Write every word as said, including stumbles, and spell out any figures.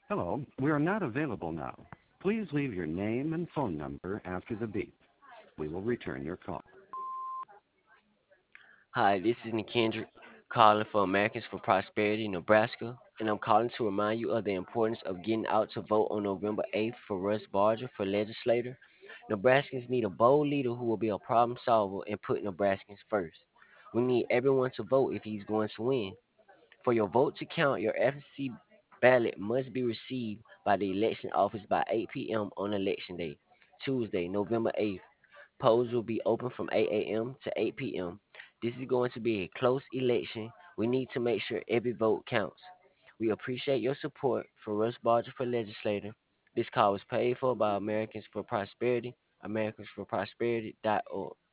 Hello, we are not available now. Please leave your name and phone number after the beep. We will return your call. Hi, this is Nikendrick calling for Americans for Prosperity, Nebraska, and I'm calling to remind you of the importance of getting out to vote on November eighth for Russ Barger for legislator. Nebraskans need a bold leader who will be a problem solver and put Nebraskans first. We need everyone to vote if he's going to win. For your vote to count, your absentee ballot must be received by the election office by eight p m on election day, Tuesday, November eighth. Polls will be open from eight a m to eight p m. This is going to be a close election. We need to make sure every vote counts. We appreciate your support for Russ Barger for legislator. This call was paid for by Americans for Prosperity, americans for prosperity dot org.